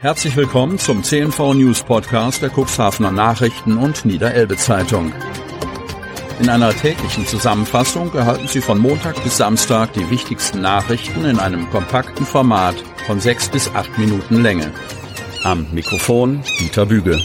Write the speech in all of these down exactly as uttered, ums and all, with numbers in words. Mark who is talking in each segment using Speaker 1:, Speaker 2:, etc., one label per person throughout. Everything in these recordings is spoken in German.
Speaker 1: Herzlich willkommen zum C N V News Podcast der Cuxhavener Nachrichten und Niederelbe Zeitung. In einer täglichen Zusammenfassung erhalten Sie von Montag bis Samstag die wichtigsten Nachrichten in einem kompakten Format von sechs bis acht Minuten Länge. Am Mikrofon Dieter Büge.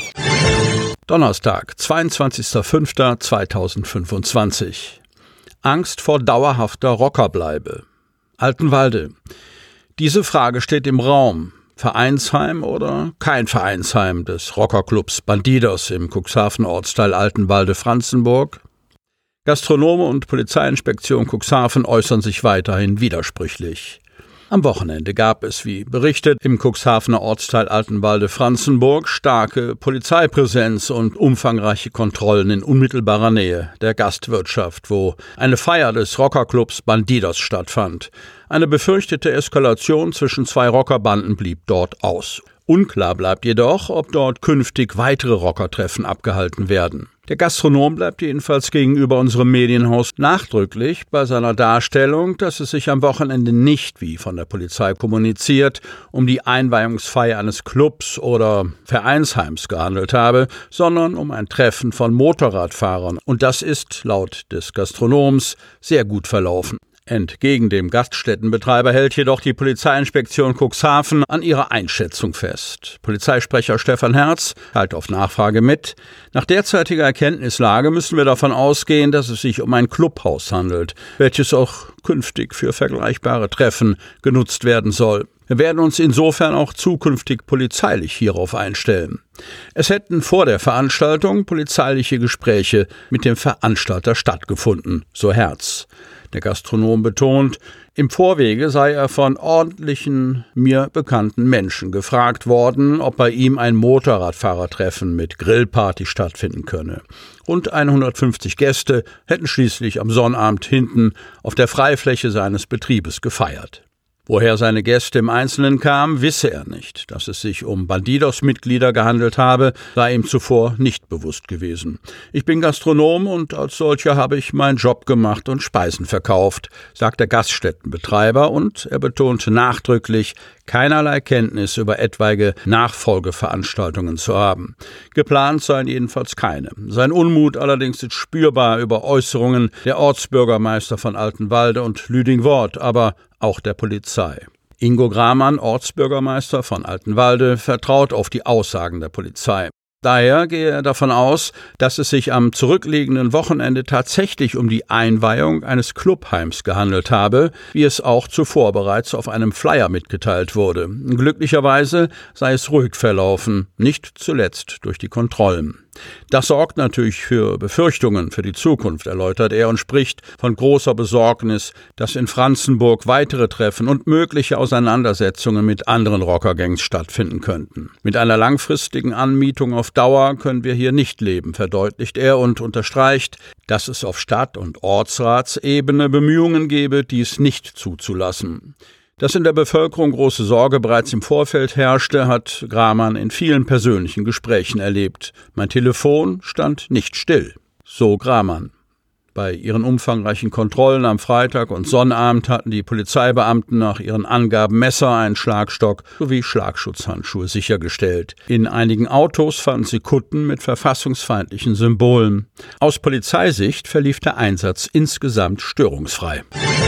Speaker 1: Donnerstag, zweiundzwanzigster fünfter zweitausendfünfundzwanzig. Angst vor dauerhafter Rockerbleibe. Altenwalde. Diese Frage steht im Raum. Vereinsheim oder kein Vereinsheim des Rockerclubs Bandidos im Cuxhavener Ortsteil Altenwalde-Franzenburg? Gastronome und Polizeiinspektion Cuxhaven äußern sich weiterhin widersprüchlich. Am Wochenende gab es, wie berichtet, im Cuxhavener Ortsteil Altenwalde-Franzenburg starke Polizeipräsenz und umfangreiche Kontrollen in unmittelbarer Nähe der Gastwirtschaft, wo eine Feier des Rockerclubs Bandidos stattfand. Eine befürchtete Eskalation zwischen zwei Rockerbanden blieb dort aus. Unklar bleibt jedoch, ob dort künftig weitere Rockertreffen abgehalten werden. Der Gastronom bleibt jedenfalls gegenüber unserem Medienhaus nachdrücklich bei seiner Darstellung, dass es sich am Wochenende nicht, wie von der Polizei kommuniziert, um die Einweihungsfeier eines Clubs oder Vereinsheims gehandelt habe, sondern um ein Treffen von Motorradfahrern. Und das ist, laut des Gastronoms, sehr gut verlaufen. Entgegen dem Gaststättenbetreiber hält jedoch die Polizeiinspektion Cuxhaven an ihrer Einschätzung fest. Polizeisprecher Stefan Herz teilt auf Nachfrage mit: Nach derzeitiger Erkenntnislage müssen wir davon ausgehen, dass es sich um ein Clubhaus handelt, welches auch künftig für vergleichbare Treffen genutzt werden soll. Wir werden uns insofern auch zukünftig polizeilich hierauf einstellen. Es hätten vor der Veranstaltung polizeiliche Gespräche mit dem Veranstalter stattgefunden, so Herz. Der Gastronom betont, im Vorwege sei er von ordentlichen, mir bekannten Menschen gefragt worden, ob bei ihm ein Motorradfahrertreffen mit Grillparty stattfinden könne. Rund hundertfünfzig Gäste hätten schließlich am Sonnabend hinten auf der Freifläche seines Betriebes gefeiert. Woher seine Gäste im Einzelnen kamen, wisse er nicht. Dass es sich um Bandidos-Mitglieder gehandelt habe, sei ihm zuvor nicht bewusst gewesen. Ich bin Gastronom und als solcher habe ich meinen Job gemacht und Speisen verkauft, sagt der Gaststättenbetreiber, und er betont nachdrücklich, keinerlei Kenntnis über etwaige Nachfolgeveranstaltungen zu haben. Geplant seien jedenfalls keine. Sein Unmut allerdings ist spürbar über Äußerungen der Ortsbürgermeister von Altenwalde und Lüdingwort, aber auch der Polizei. Ingo Gramann, Ortsbürgermeister von Altenwalde, vertraut auf die Aussagen der Polizei. Daher gehe er davon aus, dass es sich am zurückliegenden Wochenende tatsächlich um die Einweihung eines Clubheims gehandelt habe, wie es auch zuvor bereits auf einem Flyer mitgeteilt wurde. Glücklicherweise sei es ruhig verlaufen, nicht zuletzt durch die Kontrollen. Das sorgt natürlich für Befürchtungen für die Zukunft, erläutert er und spricht von großer Besorgnis, dass in Franzenburg weitere Treffen und mögliche Auseinandersetzungen mit anderen Rockergangs stattfinden könnten. Mit einer langfristigen Anmietung auf Dauer können wir hier nicht leben, verdeutlicht er und unterstreicht, dass es auf Stadt- und Ortsratsebene Bemühungen gebe, dies nicht zuzulassen. Dass in der Bevölkerung große Sorge bereits im Vorfeld herrschte, hat Gramann in vielen persönlichen Gesprächen erlebt. Mein Telefon stand nicht still, so Gramann. Bei ihren umfangreichen Kontrollen am Freitag und Sonnabend hatten die Polizeibeamten nach ihren Angaben Messer, einen Schlagstock sowie Schlagschutzhandschuhe sichergestellt. In einigen Autos fanden sie Kutten mit verfassungsfeindlichen Symbolen. Aus Polizeisicht verlief der Einsatz insgesamt störungsfrei.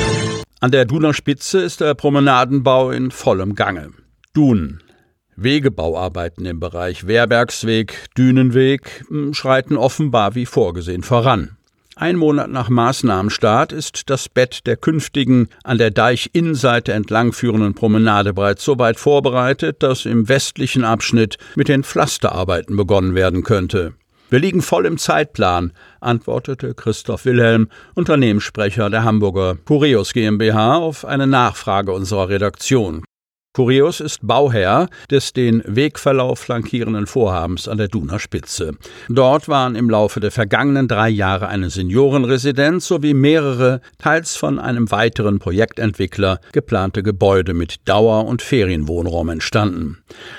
Speaker 1: An der Duner Spitze ist der Promenadenbau in vollem Gange. Dun. Wegebauarbeiten im Bereich Wehrbergsweg, Dünenweg schreiten offenbar wie vorgesehen voran. Ein Monat nach Maßnahmenstart ist das Bett der künftigen an der Deichinnenseite entlangführenden Promenade bereits so weit vorbereitet, dass im westlichen Abschnitt mit den Pflasterarbeiten begonnen werden könnte. Wir liegen voll im Zeitplan, antwortete Christoph Wilhelm, Unternehmenssprecher der Hamburger Cureus GmbH, auf eine Nachfrage unserer Redaktion. Cureus ist Bauherr des den Wegverlauf flankierenden Vorhabens an der Duner Spitze. Dort waren im Laufe der vergangenen drei Jahre eine Seniorenresidenz sowie mehrere, teils von einem weiteren Projektentwickler, geplante Gebäude mit Dauer- und Ferienwohnraum entstanden.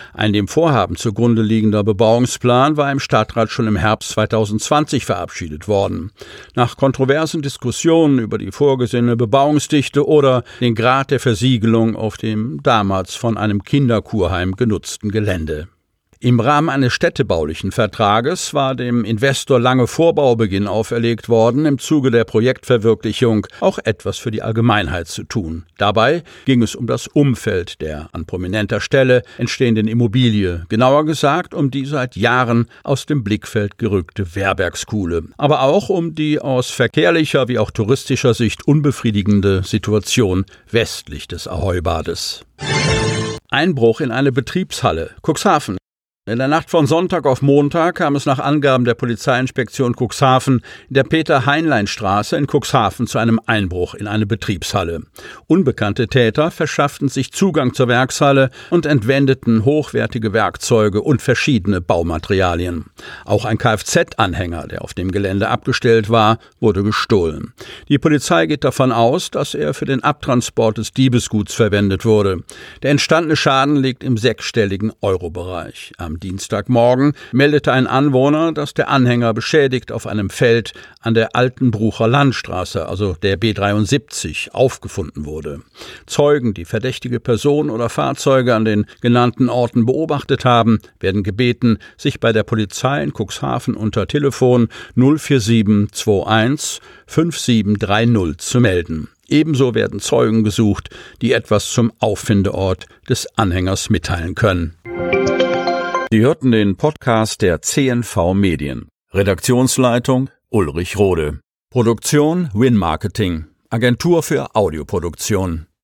Speaker 1: Ein dem Vorhaben zugrunde liegender Bebauungsplan war im Stadtrat schon im Herbst zweitausendzwanzig verabschiedet worden. Nach kontroversen Diskussionen über die vorgesehene Bebauungsdichte oder den Grad der Versiegelung auf dem damals von einem Kinderkurheim genutzten Gelände. Im Rahmen eines städtebaulichen Vertrages war dem Investor lange Vorbaubeginn auferlegt worden, im Zuge der Projektverwirklichung auch etwas für die Allgemeinheit zu tun. Dabei ging es um das Umfeld der an prominenter Stelle entstehenden Immobilie, genauer gesagt um die seit Jahren aus dem Blickfeld gerückte Werbergskuhle, aber auch um die aus verkehrlicher wie auch touristischer Sicht unbefriedigende Situation westlich des Ahoy-Bades. Einbruch in eine Betriebshalle, Cuxhaven. In der Nacht von Sonntag auf Montag kam es nach Angaben der Polizeiinspektion Cuxhaven in der Peter-Heinlein-Straße in Cuxhaven zu einem Einbruch in eine Betriebshalle. Unbekannte Täter verschafften sich Zugang zur Werkshalle und entwendeten hochwertige Werkzeuge und verschiedene Baumaterialien. Auch ein Kfz-Anhänger, der auf dem Gelände abgestellt war, wurde gestohlen. Die Polizei geht davon aus, dass er für den Abtransport des Diebesguts verwendet wurde. Der entstandene Schaden liegt im sechsstelligen Euro-Bereich. Am Dienstagmorgen meldete ein Anwohner, dass der Anhänger beschädigt auf einem Feld an der Altenbrucher Landstraße, also der B dreiundsiebzig, aufgefunden wurde. Zeugen, die verdächtige Personen oder Fahrzeuge an den genannten Orten beobachtet haben, werden gebeten, sich bei der Polizei in Cuxhaven unter Telefon null vier sieben zwei eins fünf sieben drei null zu melden. Ebenso werden Zeugen gesucht, die etwas zum Auffindeort des Anhängers mitteilen können. Sie hörten den Podcast der C N V Medien. Redaktionsleitung Ulrich Rode. Produktion Win Marketing, Agentur für Audioproduktion.